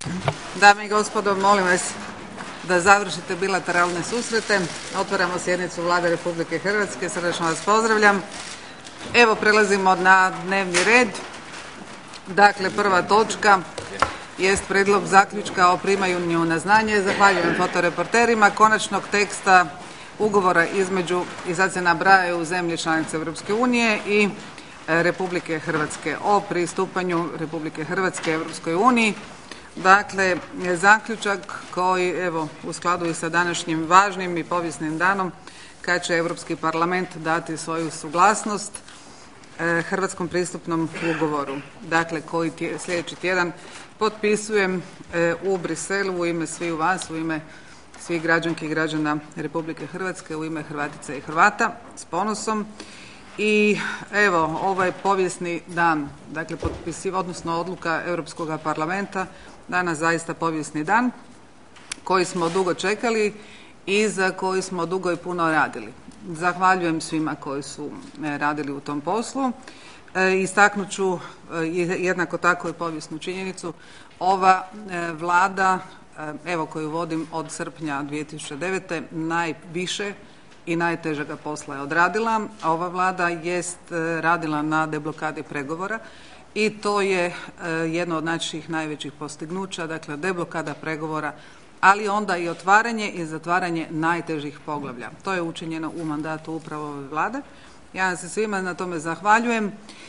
Dame i gospodo, molim vas da završite bilateralne susrete. Otvaramo sjednicu Vlade Republike Hrvatske. Srdačno vas pozdravljam. Evo, prelazimo na dnevni red. Dakle, prva točka jest prijedlog zaključka o primanju na znanje. Zahvaljujem fotoreporterima konačnog teksta ugovora između, i sad se nabrajaju zemlje članice Europske unije i Republike Hrvatske o pristupanju Republike Hrvatske Europskoj uniji. Dakle, zaključak koji, evo, u skladu i sa današnjim važnim i povijesnim danom kad će Europski parlament dati svoju suglasnost Hrvatskom pristupnom ugovoru. Dakle, koji sljedeći tjedan potpisujem u Bruxellesu u ime sviju vas, u ime svih građanki i građana Republike Hrvatske, u ime Hrvatica i Hrvata s ponosom. I evo, ovaj povijesni dan, dakle odnosno odluka Europskog parlamenta, danas zaista povijesni dan koji smo dugo čekali i za koji smo dugo i puno radili. Zahvaljujem svima koji su radili u tom poslu. Istaknut ću jednako tako i povijesnu činjenicu. Ova Vlada, evo, koju vodim od srpnja 2009. najviše i najtežega posla je odradila. Ova Vlada jest radila na deblokadi pregovora i to je jedno od naših najvećih postignuća, dakle deblokada pregovora, ali onda i otvaranje i zatvaranje najtežih poglavlja. To je učinjeno u mandatu upravo ove Vlade. Ja vam se svima na tome zahvaljujem.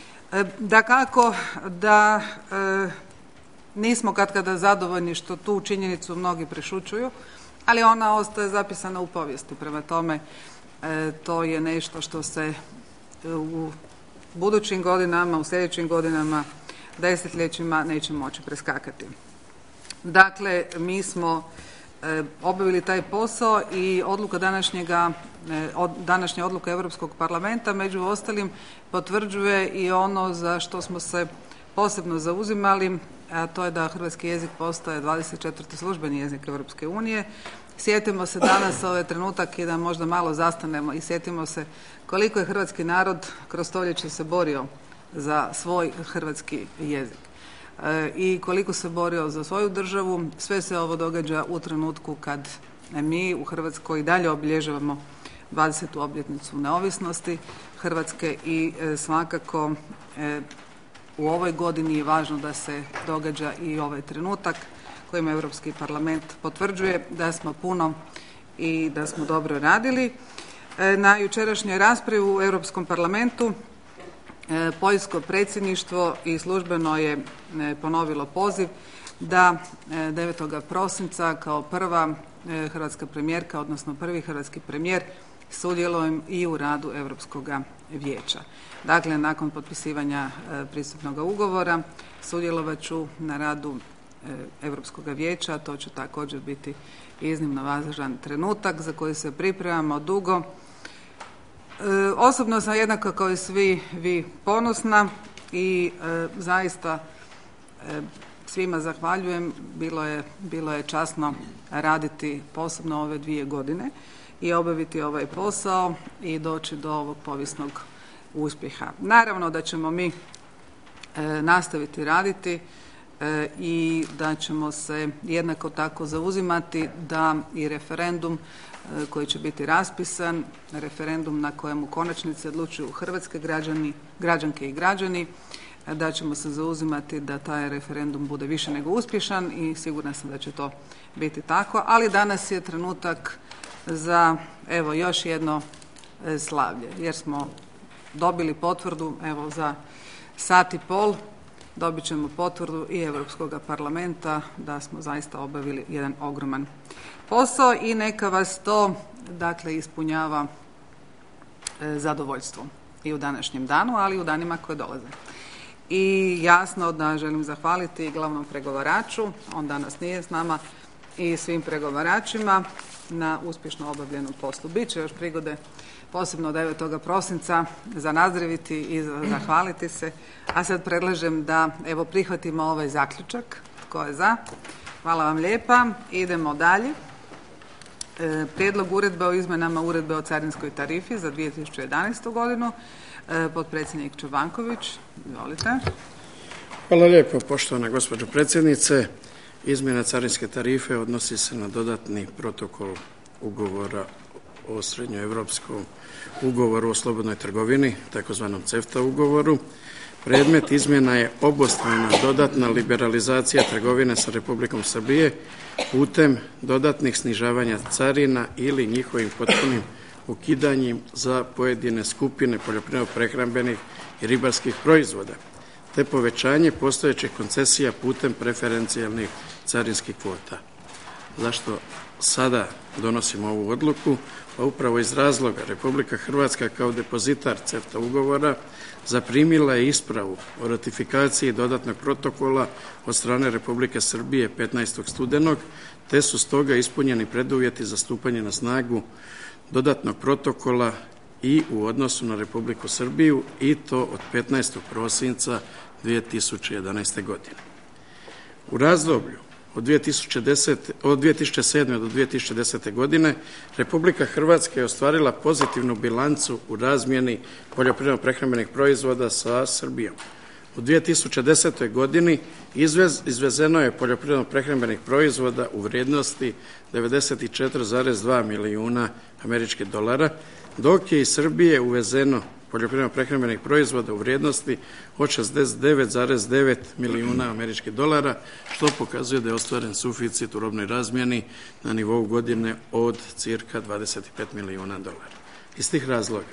Dakako da nismo katkada zadovoljni što tu činjenicu mnogi prešućuju, ali ona ostaje zapisana u povijesti. Prema tome, to je nešto što se u budućim godinama, u sljedećim godinama, desetljećima neće moći preskakati. Dakle, mi smo obavili taj posao i odluka današnja odluka Europskog parlamenta među ostalim potvrđuje i ono za što smo se posebno zauzimali, a to je da hrvatski jezik postaje 24. službeni jezik Europske unije. Sjetimo se danas, ovaj trenutak, i da možda malo zastanemo i sjetimo se koliko je hrvatski narod kroz stoljeće se borio za svoj hrvatski jezik i koliko se borio za svoju državu. Sve se ovo događa u trenutku kad mi u Hrvatskoj dalje obilježavamo 20. obljetnicu neovisnosti Hrvatske i svakako u ovoj godini je važno da se događa i ovaj trenutak kojim Europski parlament potvrđuje da smo puno i da smo dobro radili. Na jučerašnjoj raspravi u Europskom parlamentu Poljsko predsjedništvo i službeno je ponovilo poziv da 9. prosinca kao prva hrvatska premijerka, odnosno prvi hrvatski premijer, sudjelujem i u radu Europskoga vijeća. Dakle, nakon potpisivanja pristupnog ugovora sudjelovat ću na radu Europskoga vijeća. To će također biti iznimno važan trenutak za koji se pripremamo dugo. Osobno sam jednako kao i svi vi ponosna i zaista svima zahvaljujem. Bilo je časno raditi posebno ove 2 godine i obaviti ovaj posao i doći do ovog povijesnog uspjeha. Naravno da ćemo mi nastaviti raditi i da ćemo se jednako tako zauzimati da i referendum koji će biti raspisan, referendum na kojem u konačnici odlučuju hrvatske građanke i građani, da ćemo se zauzimati da taj referendum bude više nego uspješan i sigurna sam da će to biti tako. Ali danas je trenutak za, evo, još jedno slavlje, jer smo dobili potvrdu, evo, za sat i pol dobit ćemo potvrdu i Europskog parlamenta da smo zaista obavili jedan ogroman posao i neka vas to, dakle, ispunjava zadovoljstvom i u današnjem danu, ali i u danima koje dolaze. I jasno da želim zahvaliti glavnom pregovaraču, on danas nije s nama, i svim pregovaračima na uspješno obavljenom poslu. Biće još prigode posebno 9. prosinca za nazdraviti i za zahvaliti se. A sad predlažem da, evo, prihvatimo ovaj zaključak. Tko je za? Hvala vam lijepa. Idemo dalje. Prijedlog uredbe o izmjenama uredbe o carinskoj tarifi za 2011. godinu. Potpredsjednik Čobanković, izvolite. Hvala lijepo, poštovana gospođo predsjednice. Izmjena carinske tarife odnosi se na dodatni protokol ugovora o srednjoevropskom ugovoru o slobodnoj trgovini, takozvanom CEFTA ugovoru. Predmet izmjena je obostrana dodatna liberalizacija trgovine sa Republikom Srbije putem dodatnih snižavanja carina ili njihovim potpunim ukidanjem za pojedine skupine poljoprivredno-prehrambenih i ribarskih proizvoda, te povećanje postojećih koncesija putem preferencijalnih carinskih kvota. Zašto sada donosimo ovu odluku? Pa upravo iz razloga Republika Hrvatska kao depozitar CEFTA ugovora zaprimila je ispravu o ratifikaciji dodatnog protokola od strane Republike Srbije 15. studenog, te su stoga ispunjeni preduvjeti za stupanje na snagu dodatnog protokola i u odnosu na Republiku Srbiju, i to od 15. prosinca 2011. godine. U razdoblju od 2007. do 2010. godine Republika Hrvatska je ostvarila pozitivnu bilancu u razmjeni poljoprivredno-prehrambenih proizvoda sa Srbijom. U 2010. godini izvezeno je poljoprivredno-prehrambenih proizvoda u vrijednosti 94,2 milijuna američkih dolara, dok je iz Srbije uvezeno poljoprivredno-prehrambenih proizvoda u vrijednosti od 69,9 milijuna američkih dolara, što pokazuje da je ostvaren suficit u robnoj razmjeni na nivou godine od cirka 25 milijuna dolara. Iz tih razloga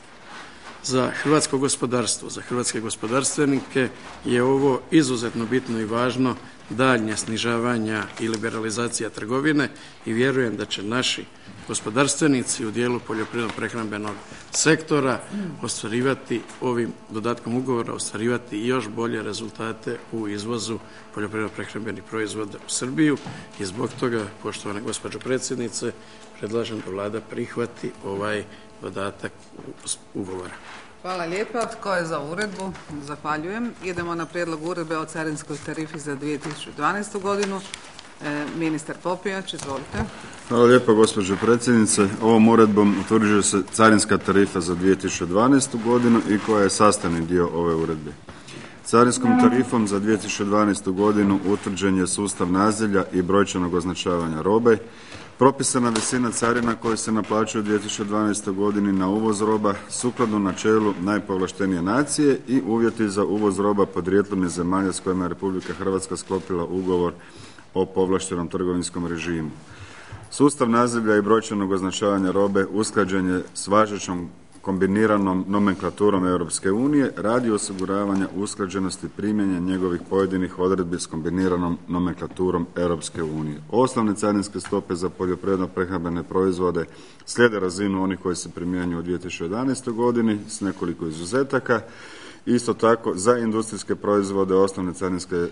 za hrvatsko gospodarstvo, za hrvatske gospodarstvenike je ovo izuzetno bitno i važno daljnje snižavanja i liberalizacija trgovine i vjerujem da će naši gospodarstvenici u dijelu poljoprivredno-prehrambenog sektora ostvarivati ovim dodatkom ugovora, ostvarivati još bolje rezultate u izvozu poljoprivredno-prehrambenih proizvoda u Srbiju i zbog toga, poštovana gospođo predsjednice, predlažem da Vlada prihvati ovaj dodatak ugovora. Hvala lijepa. Tko je za uredbu? Zahvaljujem. Idemo na prijedlog uredbe o carinskoj tarifi za 2012. godinu. Ministar Popijač, izvolite. Hvala lijepa gospođo predsjednice. Ovom uredbom utvrđuje se carinska tarifa za 2012. godinu i koja je sastavni dio ove uredbe. Carinskom tarifom za 2012. godinu utvrđen je sustav nazivlja i brojčanog označavanja robe, propisana visina carina koja se naplaćuje u 2012. godini na uvoz roba sukladno načelu najpovlaštenije nacije i uvjeti za uvoz roba podrijetlom iz zemalja s kojima je Republika Hrvatska sklopila ugovor o povlaštenom trgovinskom režimu. Sustav nazivlja i brojčanog označavanja robe usklađen je s važećom kombiniranom nomenklaturom Europske unije radi osiguravanja usklađenosti primjenja njegovih pojedinih odredbi s kombiniranom nomenklaturom Europske unije. Osnovne carinske stope za poljoprivredno-prehrambene proizvode slijede razinu onih koji se primjenjuju u 2011. godini s nekoliko izuzetaka. Isto tako za industrijske proizvode osnovne carinske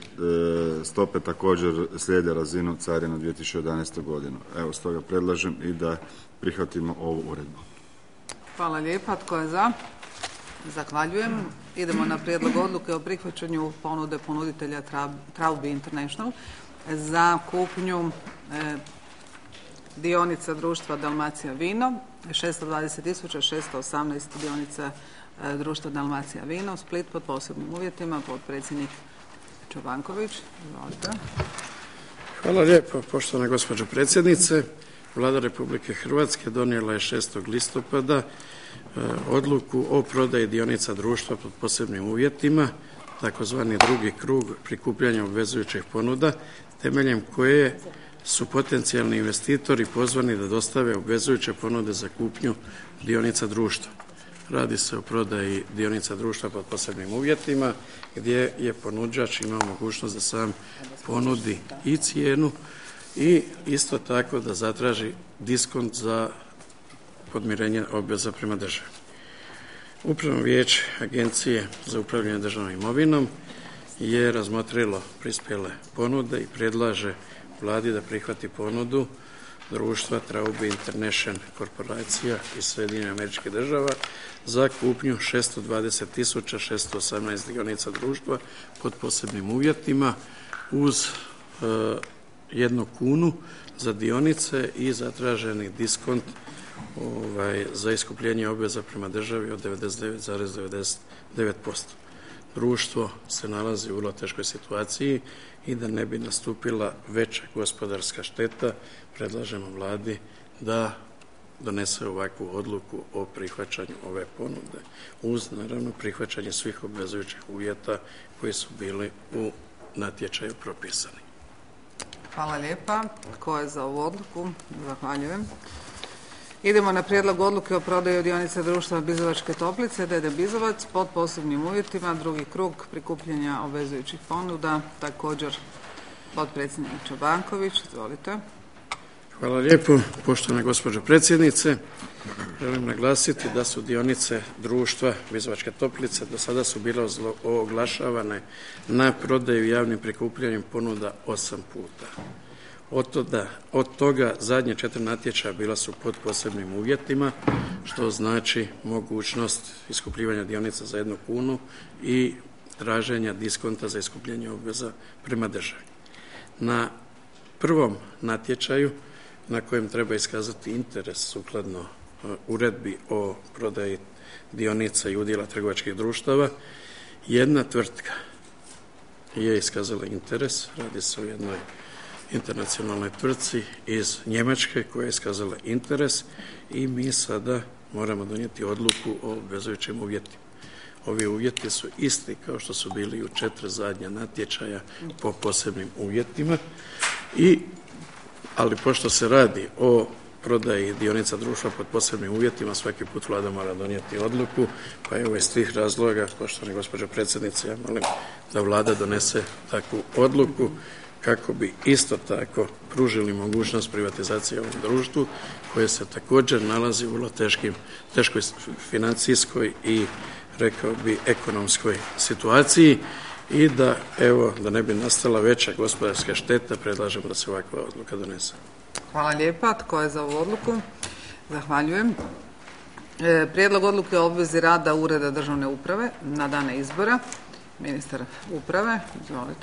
stope također slijede razinu carina 2011. godinu. Evo, stoga predlažem i da prihvatimo ovu uredbu. Hvala lijepa. Tko je za? Zahvaljujem. Idemo na prijedlog odluke o prihvaćanju ponude ponuditelja Traube International za kupnju dionica društva Dalmacija Vino, 620.618 dionica društva Dalmacija Vino, Split, pod posebnim uvjetima, potpredsjednik Čobanković. Izvolite. Hvala lijepo, poštovana gospođo predsjednice. Vlada Republike Hrvatske donijela je 6. listopada odluku o prodaji dionica društva pod posebnim uvjetima, takozvani drugi krug prikupljanja obvezujućih ponuda, temeljem koje su potencijalni investitori pozvani da dostave obvezujuće ponude za kupnju dionica društva. Radi se o prodaji dionica društva pod posebnim uvjetima gdje je ponuđač imao mogućnost da sam ponudi i cijenu i isto tako da zatraži diskont za podmirenje obveza prema državi. Upravno vijeće Agencije za upravljanje državnom imovinom je razmotrilo prispjele ponude i predlaže Vladi da prihvati ponudu društva Traube International korporacija iz Sjedinjenih Američkih Država za kupnju 620.618 dionica društva pod posebnim uvjetima uz 1 kunu za dionice i zatraženi diskont za iskupljenje obveza prema državi od 99,99%. društvo se nalazi u vrlo teškoj situaciji i da ne bi nastupila veća gospodarska šteta, predlažemo Vladi da donese ovakvu odluku o prihvaćanju ove ponude uz naravno prihvaćanje svih obvezujućih uvjeta koji su bili u natječaju propisani. Hvala lijepa. Tko je za ovu odluku? Zahvaljujem. Idemo na prijedlog odluke o prodaju dionica društva Bizovačke toplice d.d. Bizovac pod posebnim uvjetima, drugi krug prikupljanja obvezujućih ponuda, također potpredsjednik Čobanković. Izvolite. Hvala lijepo, poštovana gospođo predsjednice. Želim naglasiti da su dionice društva Bizovačke toplice do sada su bile oglašavane na prodaju javnim prikupljanjem ponuda 8 puta. Od toga zadnje 4 natječaja bila su pod posebnim uvjetima, što znači mogućnost iskupljivanja dionica za 1 kunu i traženja diskonta za iskupljenje obveza prema državi. Na prvom natječaju na kojem treba iskazati interes sukladno uredbi o prodaji dionica i udjela trgovačkih društava, jedna tvrtka je iskazala interes, radi se o jednoj internacionalnoj tvrtci iz Njemačke koja je iskazala interes i mi sada moramo donijeti odluku o obvezujućim uvjetima. Ovi uvjeti su isti kao što su bili u 4 zadnja natječaja po posebnim uvjetima, ali pošto se radi o prodaji dionica društva pod posebnim uvjetima, svaki put Vlada mora donijeti odluku, pa evo iz tih razloga, poštovana gospođo predsjednice, ja molim da Vlada donese takvu odluku kako bi isto tako pružili mogućnost privatizacije ovom društvu koje se također nalazi u vrlo teškoj financijskoj i rekao bi ekonomskoj situaciji i da ne bi nastala veća gospodarska šteta, predlažemo da se ovakva odluka donese. Hvala lijepa. Tko je za ovu odluku? Zahvaljujem. Prijedlog odluke o obvezi rada Ureda državne uprave na dane izbora. Ministar uprave, izvolite.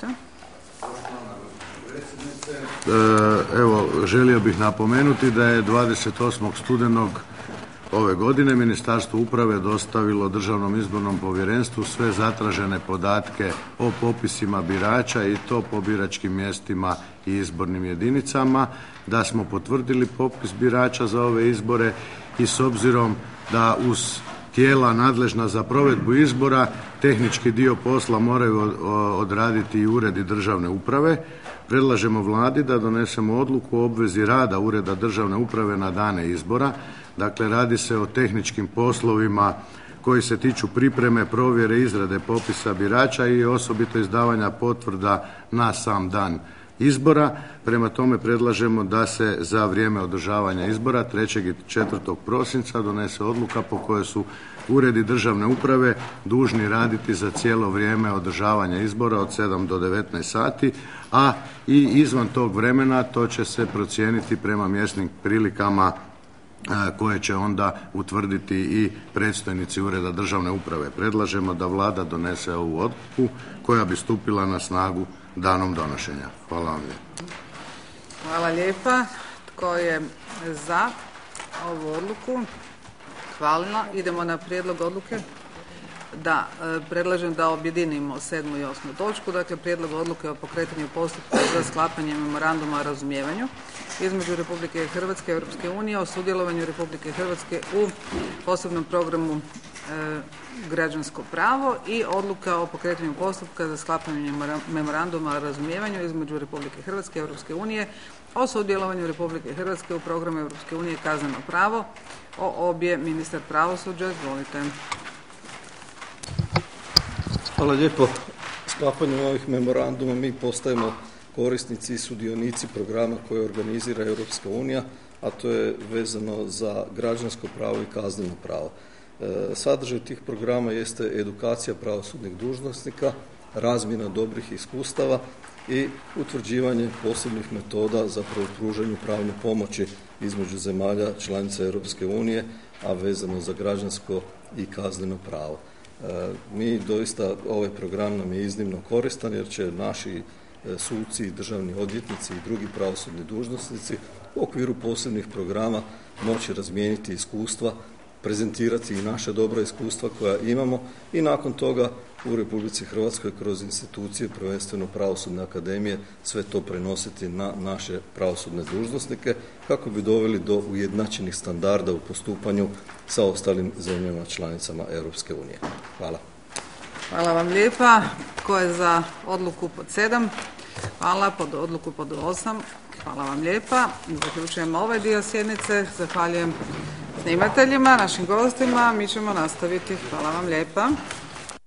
Želio bih napomenuti da je 28. studenog ove godine Ministarstvo uprave dostavilo Državnom izbornom povjerenstvu sve zatražene podatke o popisima birača i to po biračkim mjestima i izbornim jedinicama, da smo potvrdili popis birača za ove izbore i s obzirom da uz tijela nadležna za provedbu izbora tehnički dio posla moraju odraditi i uredi državne uprave, predlažemo Vladi da donesemo odluku o obvezi rada Ureda državne uprave na dane izbora. Dakle, radi se o tehničkim poslovima koji se tiču pripreme, provjere, izrade popisa birača i osobito izdavanja potvrda na sam dan izbora. Prema tome predlažemo da se za vrijeme održavanja izbora 3. i 4. prosinca donese odluka po kojoj su uredi državne uprave dužni raditi za cijelo vrijeme održavanja izbora od 7 do 19 sati, a i izvan tog vremena to će se procijeniti prema mjesnim prilikama koje će onda utvrditi i predstojnici Ureda državne uprave. Predlažemo da Vlada donese ovu odluku koja bi stupila na snagu danom donošenja. Hvala vam lijepa. Hvala lijepa. Tko je za ovu odluku? Hvala. Idemo na prijedlog odluke. Predlažem da objedinimo 7. i 8. točku, dakle prijedlog odluke o pokretanju postupka za sklapanje memoranduma o razumijevanju između Republike Hrvatske i Europske unije o sudjelovanju Republike Hrvatske u posebnom programu građansko pravo i odluka o pokretanju postupka za sklapanje memoranduma o razumijevanju između Republike Hrvatske i Europske unije o sudjelovanju Republike Hrvatske u programu Europske unije kazneno pravo. O obje ministar pravosuđa, izvolite. Hvala lijepo. Sklapanjem ovih memoranduma mi postajemo korisnici i sudionici programa koje organizira Europska unija, a to je vezano za građansko pravo i kazneno pravo. Sadržaj tih programa jeste edukacija pravosudnih dužnosnika, razmjena dobrih iskustava i utvrđivanje posebnih metoda za pružanju pravne pomoći između zemalja članica Europske unije, a vezano za građansko i kazneno pravo. Mi doista, ovaj program nam je iznimno koristan jer će naši suci, državni odvjetnici i drugi pravosudni dužnosnici u okviru posebnih programa moći razmijeniti iskustva prezentirati i naše dobra iskustva koja imamo i nakon toga u Republici Hrvatskoj kroz institucije, prvenstveno Pravosudne akademije, sve to prenositi na naše pravosudne dužnosnike kako bi doveli do ujednačenih standarda u postupanju sa ostalim zemljama članicama Europske unije. Hvala. Hvala vam lijepa. Tko je za odluku pod 7? Hvala. Pod odluku pod 8? Hvala vam lijepa. Zaključujemo ovaj dio sjednice. Zahvaljujem snimateljima, našim gostima. Mi ćemo nastaviti. Hvala vam lijepa.